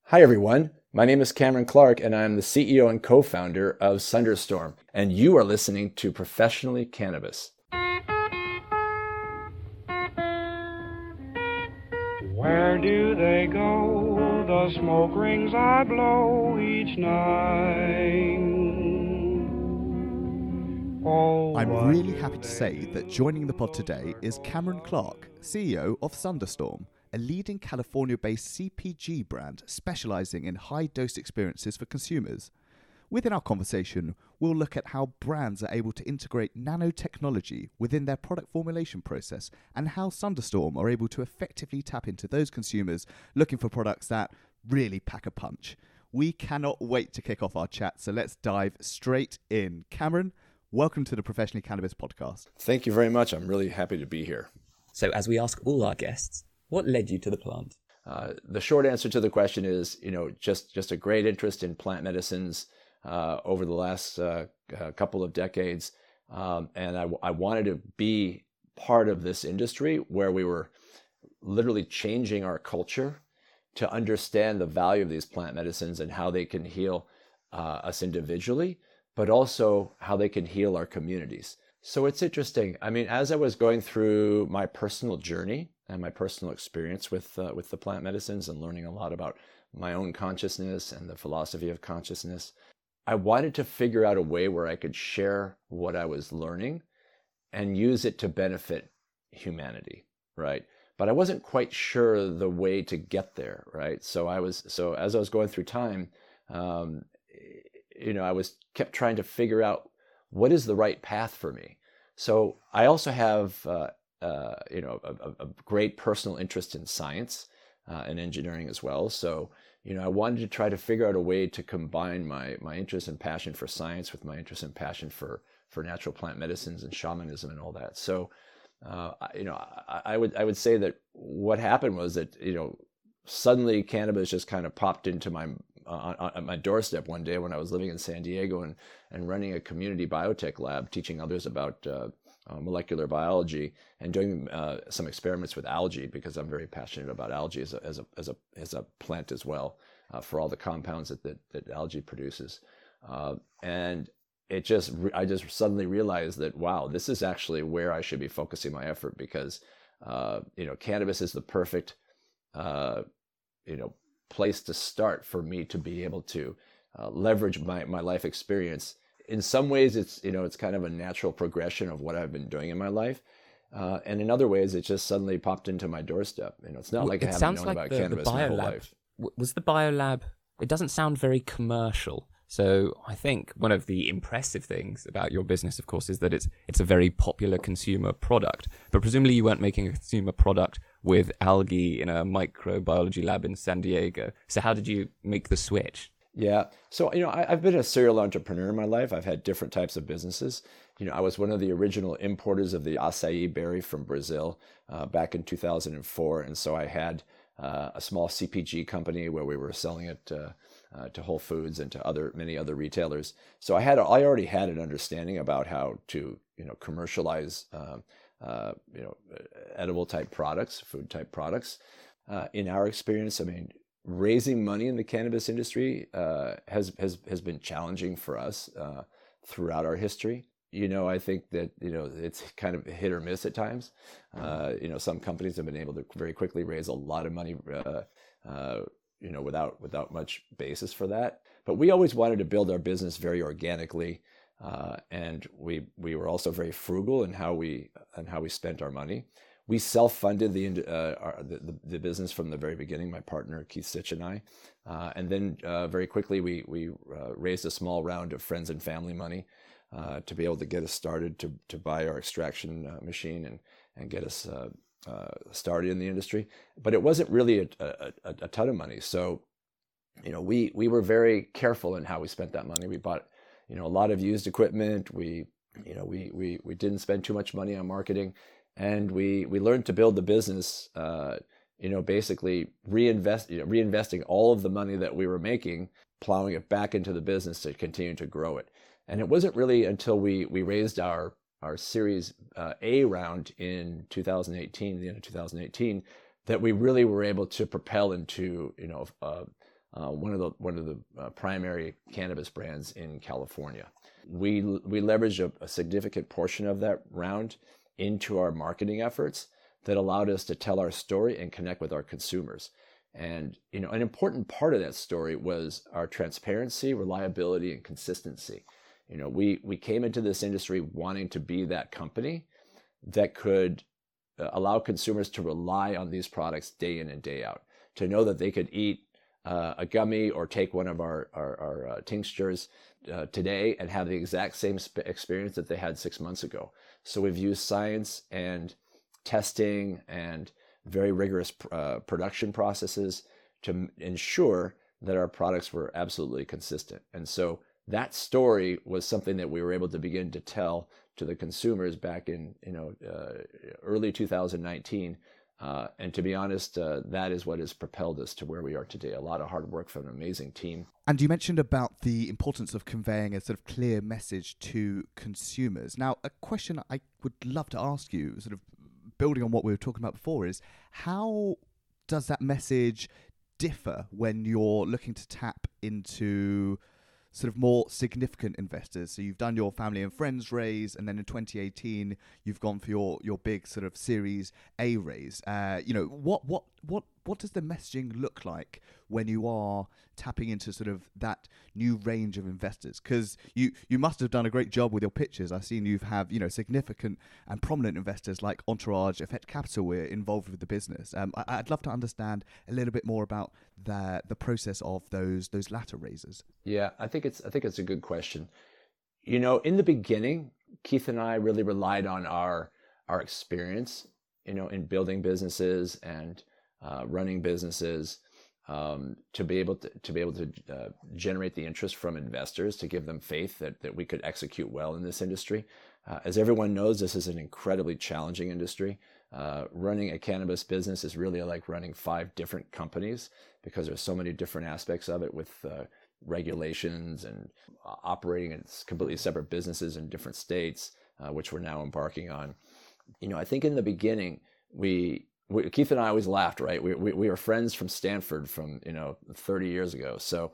Hi, everyone. My name is Cameron Clark, and I'm the CEO and co-founder of Sunderstorm, and you are listening to Professionally Cannabis. Where do they go, the smoke rings I blow each night? Oh, I'm really happy to say that joining the pod today is Cameron Clark, CEO of Sunderstorm, a leading California-based CPG brand specializing in high-dose experiences for consumers. Within our conversation, we'll look at how brands are able to integrate nanotechnology within their product formulation process and how Sunderstorm are able to effectively tap into those consumers looking for products that really pack a punch. We cannot wait to kick off our chat, so let's dive straight in. Cameron, welcome to the Professionally Cannabis podcast. Thank you very much. I'm really happy to be here. So as we ask all our guests, what led you to the plant? The short answer to the question is, just a great interest in plant medicines over the last couple of decades. And I wanted to be part of this industry where we were literally changing our culture to understand the value of these plant medicines and how they can heal us individually, but also how they can heal our communities. So it's interesting. I mean, as I was going through my personal journey and my personal experience with the plant medicines and learning a lot about my own consciousness and the philosophy of consciousness, I wanted to figure out a way where I could share what I was learning and use it to benefit humanity, right? But I wasn't quite sure the way to get there, right? So as I was going through time, I kept trying to figure out what is the right path for me. So I also have a great personal interest in science and engineering as well. So I wanted to try to figure out a way to combine my interest and passion for science with my interest and passion for natural plant medicines and shamanism and all that. So I would say that what happened was that suddenly cannabis just kind of popped into on my doorstep one day when I was living in San Diego and running a community biotech lab, teaching others about molecular biology and doing some experiments with algae, because I'm very passionate about algae as a plant as well, for all the compounds that algae produces. And I just suddenly realized that, wow, this is actually where I should be focusing my effort, because cannabis is the perfect place to start for me to be able to leverage my life experience. In some ways, it's kind of a natural progression of what I've been doing in my life, and in other ways, it just suddenly popped into my doorstep. It's not like I haven't known about cannabis my whole life. Was the biolab? It doesn't sound very commercial. So I think one of the impressive things about your business, of course, is that it's a very popular consumer product. But presumably you weren't making a consumer product with algae in a microbiology lab in San Diego. So how did you make the switch? Yeah. So, I've been a serial entrepreneur in my life. I've had different types of businesses. I was one of the original importers of the acai berry from Brazil back in 2004. And so I had a small CPG company where we were selling it to Whole Foods and to many other retailers. So I already had an understanding about how to, commercialize, edible type products, food type products. In our experience, I mean, raising money in the cannabis industry has been challenging for us throughout our history. I think that it's kind of hit or miss at times. Some companies have been able to very quickly raise a lot of money, without much basis for that. But we always wanted to build our business very organically, and we were also very frugal in how we spent our money. We self-funded the business from the very beginning, my partner Keith Sitch and I, and then very quickly we raised a small round of friends and family money to be able to get us started to buy our extraction machine and get us started in the industry. But it wasn't really a ton of money, so we were very careful in how we spent that money. We bought a lot of used equipment. We didn't spend too much money on marketing. And we learned to build the business, basically reinvesting all of the money that we were making, plowing it back into the business to continue to grow it. And it wasn't really until we raised our Series A round in 2018, the end of 2018, that we really were able to propel into one of the primary cannabis brands in California. We leveraged a significant portion of that round into our marketing efforts that allowed us to tell our story and connect with our consumers. And an important part of that story was our transparency, reliability, and consistency. We came into this industry wanting to be that company that could allow consumers to rely on these products day in and day out, to know that they could eat a gummy or take one of our tinctures today and have the exact same experience that they had 6 months ago. So we've used science and testing and very rigorous production processes to ensure that our products were absolutely consistent. And so that story was something that we were able to begin to tell to the consumers back in early 2019. And to be honest, that is what has propelled us to where we are today. A lot of hard work from an amazing team. And you mentioned about the importance of conveying a sort of clear message to consumers. Now, a question I would love to ask you, sort of building on what we were talking about before, is how does that message differ when you're looking to tap into sort of more significant investors? So you've done your family and friends raise, and then in 2018 you've gone for your big sort of Series A raise. What does the messaging look like when you are tapping into sort of that new range of investors? Because you must have done a great job with your pitches. I've seen you have significant and prominent investors like Entourage, Effect Capital were involved with the business. I'd love to understand a little bit more about the process of those latter raises. Yeah, I think it's a good question. In the beginning, Keith and I really relied on our experience, in building businesses and running businesses, to be able to generate the interest from investors, to give them faith that we could execute well in this industry. As everyone knows, this is an incredibly challenging industry. Running a cannabis business is really like running 5 different companies, because there's so many different aspects of it, with regulations and operating as completely separate businesses in different states, which we're now embarking on. I think in the beginning, Keith and I always laughed, right? We were friends from Stanford from 30 years ago. So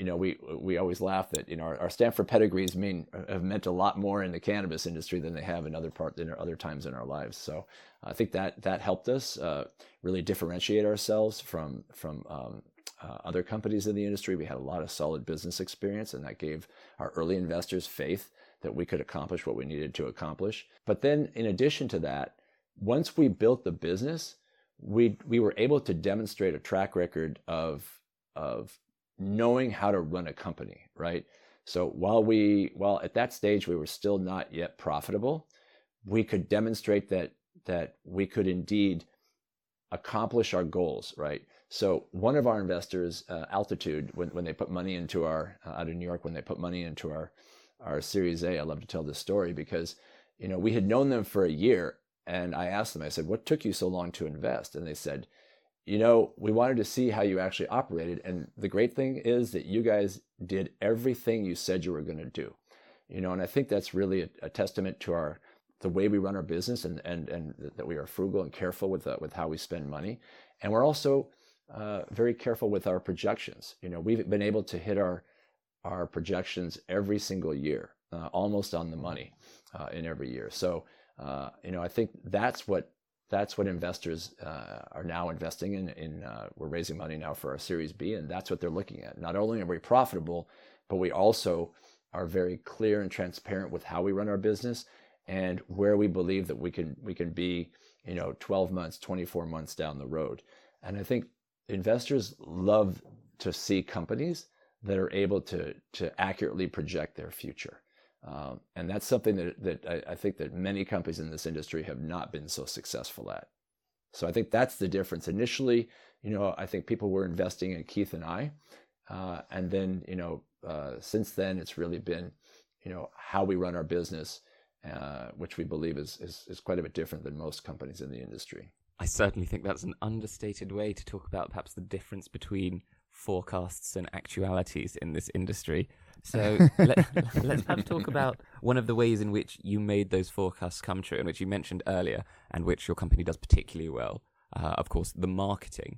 we always laugh that our Stanford pedigrees have meant a lot more in the cannabis industry than they have in other times in our lives. So I think that helped us really differentiate ourselves from other companies in the industry. We had a lot of solid business experience, and that gave our early investors faith that we could accomplish what we needed to accomplish. But then, in addition to that, once we built the business, we were able to demonstrate a track record of knowing how to run a company, right? So while at that stage we were still not yet profitable, we could demonstrate that we could indeed accomplish our goals, right? So one of our investors, Altitude, when they put money into out of New York, when they put money into our Series A, I love to tell this story because, we had known them for a year, and I asked them, I said, what took you so long to invest? And they said, we wanted to see how you actually operated. And the great thing is that you guys did everything you said you were going to do, and I think that's really a testament to the way we run our business, and that we are frugal and careful with how we spend money. And we're also very careful with our projections. We've been able to hit our projections every single year, almost on the money in every year. So, I think that's what investors are now investing in. We're raising money now for our Series B, and that's what they're looking at. Not only are we profitable, but we also are very clear and transparent with how we run our business and where we believe that we can be, 12 months, 24 months down the road. And I think investors love to see companies that are able to accurately project their future. And that's something that I think that many companies in this industry have not been so successful at. So I think that's the difference. Initially, I think people were investing in Keith and I. And then, since then, it's really been, how we run our business, which we believe is quite a bit different than most companies in the industry. I certainly think that's an understated way to talk about perhaps the difference between forecasts and actualities in this industry. So let's perhaps talk about one of the ways in which you made those forecasts come true, and which you mentioned earlier, and which your company does particularly well, of course, the marketing.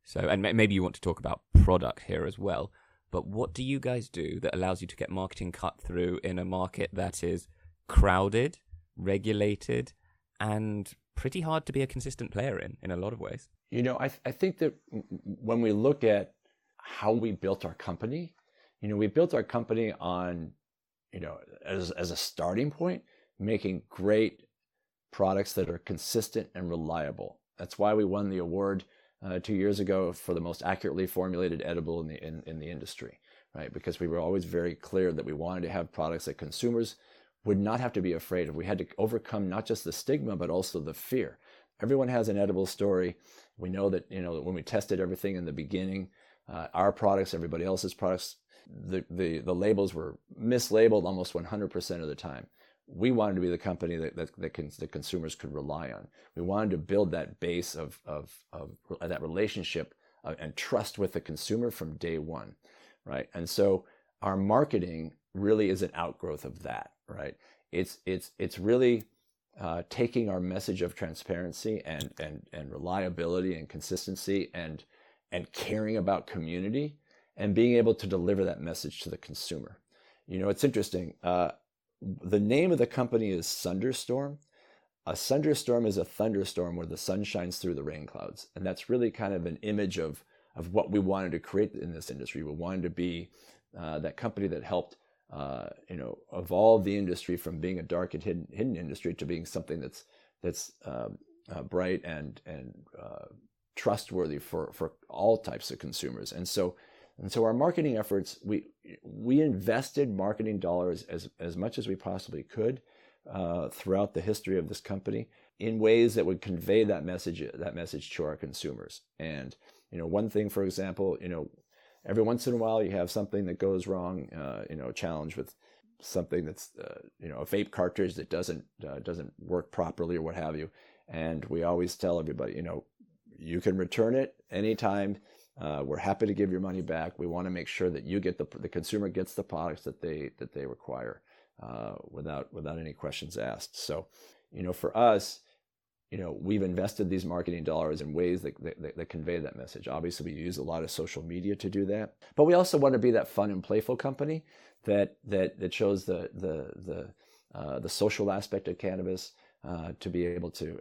So, and maybe you want to talk about product here as well, but what do you guys do that allows you to get marketing cut through in a market that is crowded, regulated, and pretty hard to be a consistent player in a lot of ways? I think that when we look at how we built our company, we built our company on, as a starting point, making great products that are consistent and reliable. That's why we won the award 2 years ago for the most accurately formulated edible in the industry, right? Because we were always very clear that we wanted to have products that consumers would not have to be afraid of. We had to overcome not just the stigma, but also the fear. Everyone has an edible story. We know that, when we tested everything in the beginning, our products, everybody else's products, the labels were mislabeled almost 100% of the time. We wanted to be the company that consumers could rely on. We wanted to build that base of that relationship and trust with the consumer from day one, right? And so our marketing really is an outgrowth of that, right? It's really taking our message of transparency and reliability and consistency and caring about community and being able to deliver that message to the consumer. It's interesting. The name of the company is Sunderstorm. A thunderstorm is a thunderstorm where the sun shines through the rain clouds. And that's really kind of an image of what we wanted to create in this industry. We wanted to be that company that helped evolve the industry from being a dark and hidden industry to being something that's bright and trustworthy for all types of consumers. And so our marketing efforts, we invested marketing dollars as much as we possibly could throughout the history of this company in ways that would convey that message to our consumers. And one thing, for example, every once in a while you have something that goes wrong, a challenge with something that's a vape cartridge that doesn't work properly or what have you. And we always tell everybody, you can return it anytime. We're happy to give your money back. We want to make sure that you get the consumer gets the products that they require without any questions asked. So, for us, we've invested these marketing dollars in ways that convey that message. Obviously, we use a lot of social media to do that, but we also want to be that fun and playful company that shows the social aspect of cannabis to be able to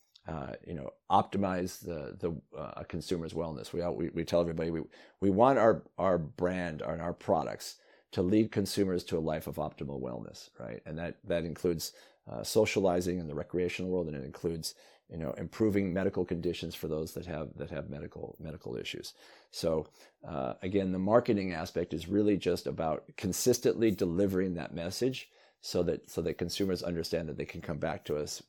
optimize the consumer's wellness. We tell everybody we want our brand and our products to lead consumers to a life of optimal wellness, right? And that includes socializing in the recreational world, and it includes improving medical conditions for those that have medical issues. So again, the marketing aspect is really just about consistently delivering that message so that consumers understand that they can come back to us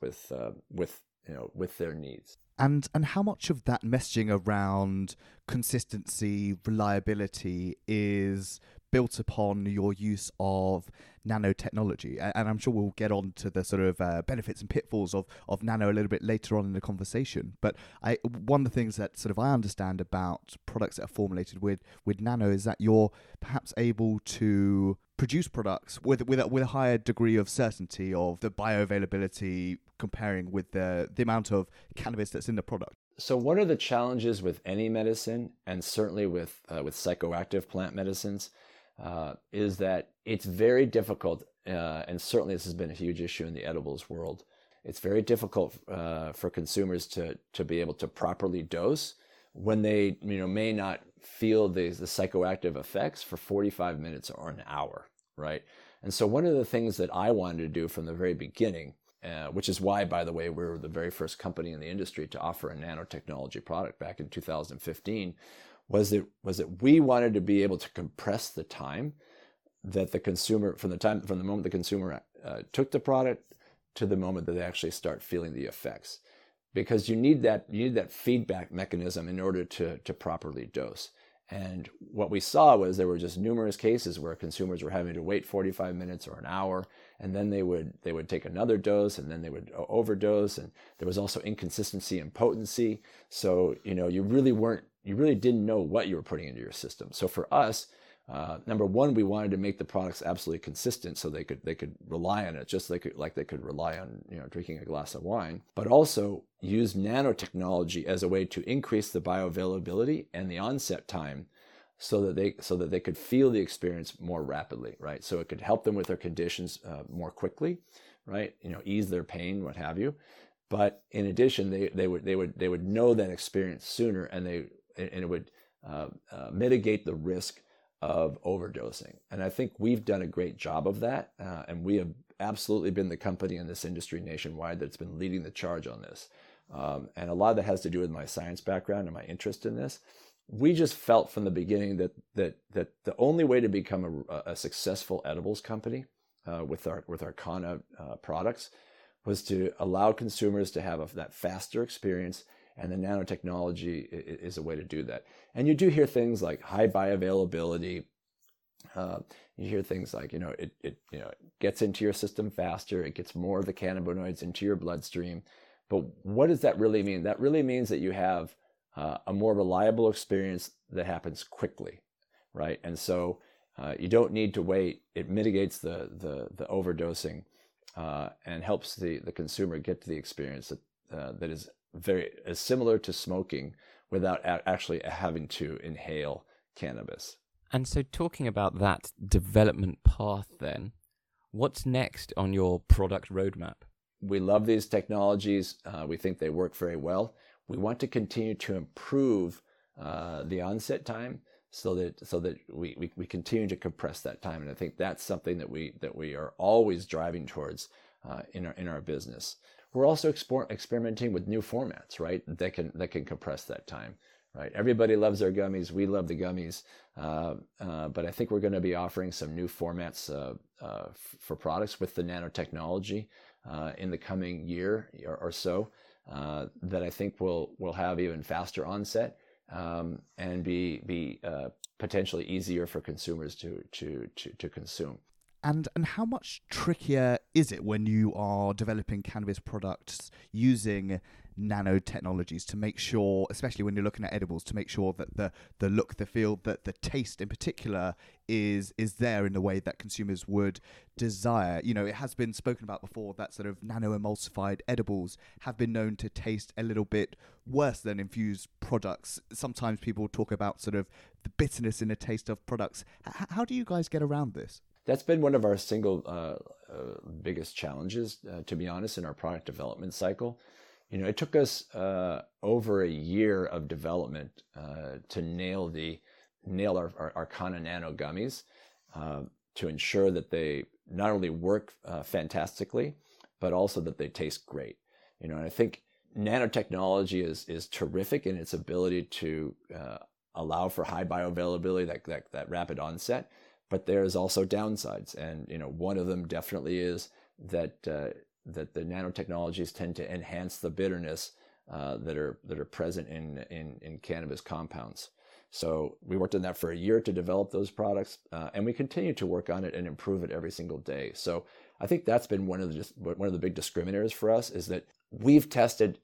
with their needs. And how much of that messaging around consistency, reliability is built upon your use of nanotechnology? And I'm sure we'll get on to the sort of benefits and pitfalls of nano a little bit later on in the conversation. But one of the things that sort of I understand about products that are formulated with nano is that you're perhaps able to produce products with a higher degree of certainty of the bioavailability comparing with the amount of cannabis that's in the product. So one of the challenges with any medicine, and certainly with psychoactive plant medicines, is that it's very difficult, and certainly this has been a huge issue in the edibles world. It's very difficult for consumers to be able to properly dose when they may not feel the psychoactive effects for 45 minutes or an hour, right? And so one of the things that I wanted to do from the very beginning, which is why, by the way, we were the very first company in the industry to offer a nanotechnology product back in 2015, was that we wanted to be able to compress the time that the consumer, from the moment the consumer took the product to the moment that they actually start feeling the effects, because you need that feedback mechanism in order to properly dose. And what we saw was there were just numerous cases where consumers were having to wait 45 minutes or an hour, and then they would take another dose, and then they would overdose, and there was also inconsistency in potency. So you really didn't know what you were putting into your system. So for us, Number one, we wanted to make the products absolutely consistent so they could rely on it, just like they could rely on drinking a glass of wine. But also use nanotechnology as a way to increase the bioavailability and the onset time, so that they could feel the experience more rapidly, right? So it could help them with their conditions more quickly, right? Ease their pain, what have you. But in addition, they would know that experience sooner, and it would mitigate the risk of overdosing. And I think we've done a great job of that, and we have absolutely been the company in this industry nationwide that's been leading the charge on this. And a lot of that has to do with my science background and my interest in this. We just felt from the beginning that the only way to become a successful edibles company with our Kana products was to allow consumers to have that faster experience, and the nanotechnology is a way to do that. And you do hear things like high bioavailability. You hear things like it gets into your system faster. It gets more of the cannabinoids into your bloodstream. But what does that really mean? That really means that you have a more reliable experience that happens quickly, right? And so you don't need to wait. It mitigates the overdosing and helps the consumer get to the experience that is is similar to smoking without actually having to inhale cannabis. And so, talking about that development path, then, what's next on your product roadmap? We love these technologies. We think they work very well. We want to continue to improve the onset time so that we continue to compress that time. And I think that's something that we are always driving towards in our business. We're also experimenting with new formats, right? That can compress that time, right? Everybody loves their gummies. We love the gummies, but I think we're going to be offering some new formats for products with the nanotechnology in the coming year or so that I think will have even faster onset and be potentially easier for consumers to consume. And how much trickier is it when you are developing cannabis products using nanotechnologies to make sure, especially when you're looking at edibles, to make sure that the look, the feel, that the taste in particular is there in the way that consumers would desire? It has been spoken about before that sort of nano-emulsified edibles have been known to taste a little bit worse than infused products. Sometimes people talk about sort of the bitterness in the taste of products. How do you guys get around this? That's been one of our single biggest challenges, to be honest, in our product development cycle. It took us over a year of development to nail our Kana Nano gummies to ensure that they not only work fantastically, but also that they taste great. And I think nanotechnology is terrific in its ability to allow for high bioavailability, that rapid onset. But there's also downsides, and one of them definitely is that the nanotechnologies tend to enhance the bitterness that are present in cannabis compounds. So we worked on that for a year to develop those products, and we continue to work on it and improve it every single day. So I think that's been one of the big discriminators for us, is that we've tested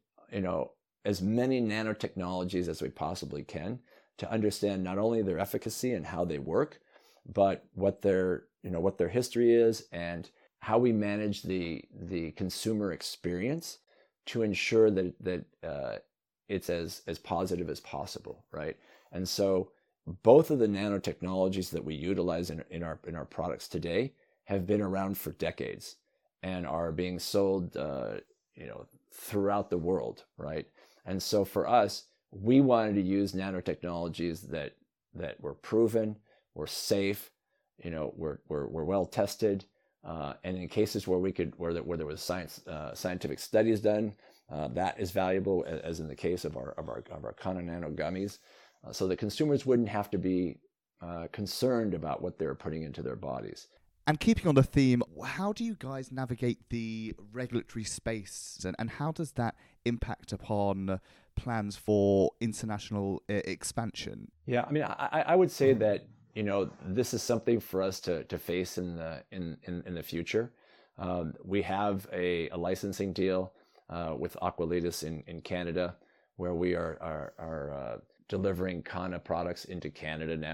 as many nanotechnologies as we possibly can to understand not only their efficacy and how they work, but what their history is and how we manage the consumer experience to ensure that it's as positive as possible, right? And so both of the nanotechnologies that we utilize in our products today have been around for decades and are being sold throughout the world, right? And so for us, we wanted to use nanotechnologies that were proven, were safe, were well tested, and in cases where there was scientific studies done, that is valuable, as in the case of our Kana Nano gummies, so that consumers wouldn't have to be concerned about what they're putting into their bodies. And keeping on the theme, how do you guys navigate the regulatory space, and how does that impact upon plans for international expansion? Yeah, I mean, I would say that this is something for us to face in the future. We have a licensing deal with Aqualitas in Canada, where we are delivering Kana products into Canada now.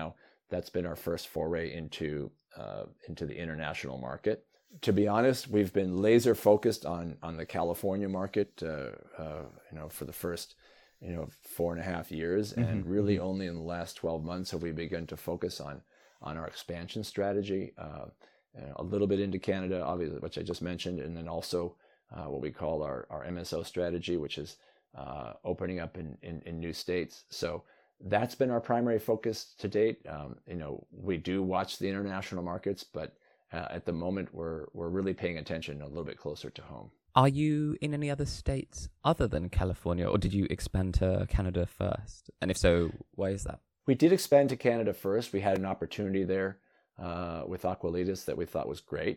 That's been our first foray into the international market. To be honest, we've been laser focused on the California market, for the first 4.5 years, and really only in the last 12 months have we begun to focus on our expansion strategy. A little bit into Canada, obviously, which I just mentioned, and then also what we call our MSO strategy, which is opening up in new states. So that's been our primary focus to date. We do watch the international markets, but at the moment we're really paying attention a little bit closer to home. Are you in any other states other than California, or did you expand to Canada first? And if so, why is that? We did expand to Canada first. We had an opportunity there with Aqualitas that we thought was great.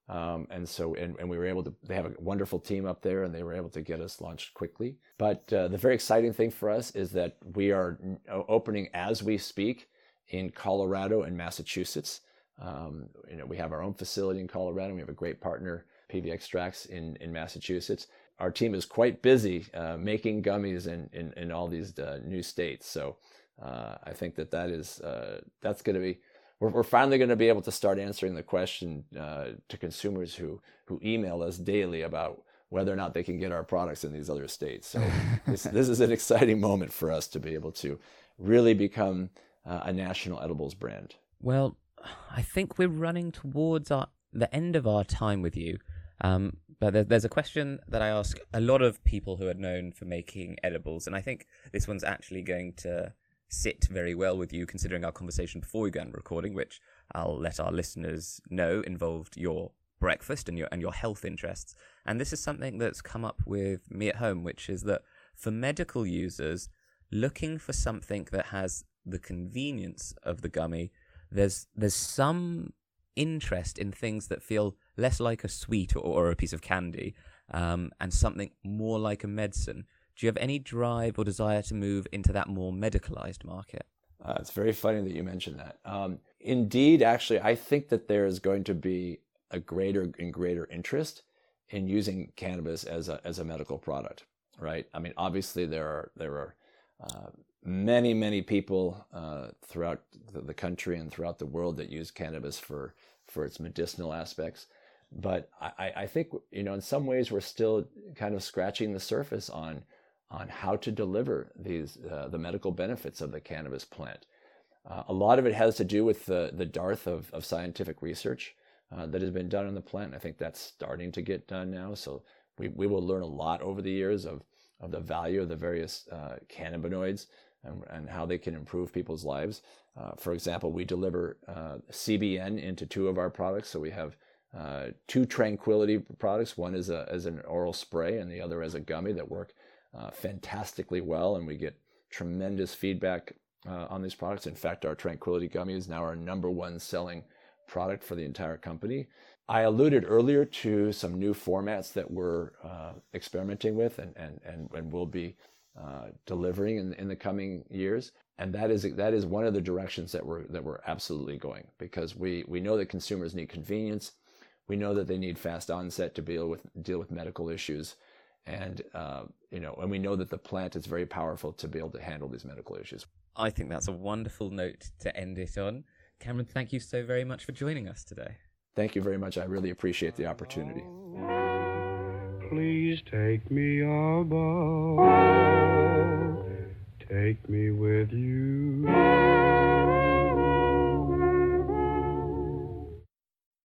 And we were able to, they have a wonderful team up there, and they were able to get us launched quickly. But the very exciting thing for us is that we are opening as we speak in Colorado and Massachusetts. We have our own facility in Colorado, and we have a great partner, PV Extracts, in Massachusetts. Our team is quite busy making gummies in all these new states. So I think that's going to be, we're finally going to be able to start answering the question to consumers who email us daily about whether or not they can get our products in these other states. So this is an exciting moment for us to be able to really become a national edibles brand. Well, I think we're running towards the end of our time with you. But there's a question that I ask a lot of people who are known for making edibles, and I think this one's actually going to sit very well with you, considering our conversation before we began recording, which I'll let our listeners know involved your breakfast and your health interests. And this is something that's come up with me at home, which is that for medical users looking for something that has the convenience of the gummy, there's some interest in things that feel less like a sweet or a piece of candy, and something more like a medicine. Do you have any drive or desire to move into that more medicalized market? It's very funny that you mentioned that. Indeed, actually, I think that there is going to be a greater and greater interest in using cannabis as a medical product, right? I mean, obviously there are many people throughout the country and throughout the world that use cannabis for its medicinal aspects. But I think, in some ways we're still kind of scratching the surface on how to deliver the medical benefits of the cannabis plant. A lot of it has to do with the dearth of scientific research that has been done on the plant. I think that's starting to get done now. So we will learn a lot over the years of the value of the various cannabinoids and how they can improve people's lives. For example, we deliver CBN into 2 of our products. So we have 2 Tranquility products. One is an oral spray, and the other as a gummy that work fantastically well, and we get tremendous feedback on these products. In fact, our Tranquility gummy is now our #1 selling product for the entire company. I alluded earlier to some new formats that we're experimenting with and will be delivering in the coming years, and that is one of the directions that we're absolutely going, because we know that consumers need convenience. We know that they need fast onset to deal with medical issues. And we know that the plant is very powerful to be able to handle these medical issues. I think that's a wonderful note to end it on. Cameron, thank you so very much for joining us today. Thank you very much. I really appreciate the opportunity. Please take me above, take me with you.